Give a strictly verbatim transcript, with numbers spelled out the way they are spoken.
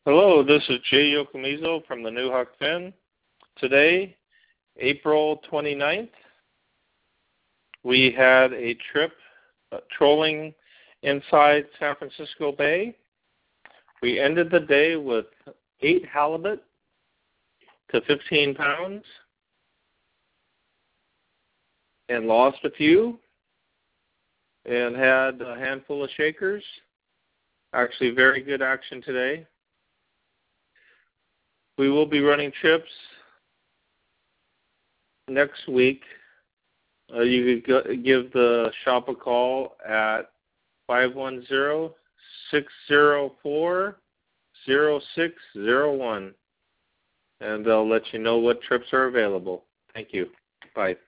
Hello, this is Jay Yokomizo from the New Huck Finn. Today, April twenty-ninth, we had a trip uh, trolling inside San Francisco Bay. We ended the day with eight halibut to fifteen pounds and lost a few and had a handful of shakers. Actually, very good action today. We will be running trips next week. Uh, you could go, give the shop a call at five one zero, six zero four, zero six zero one, and they'll let you know what trips are available. Thank you. Bye.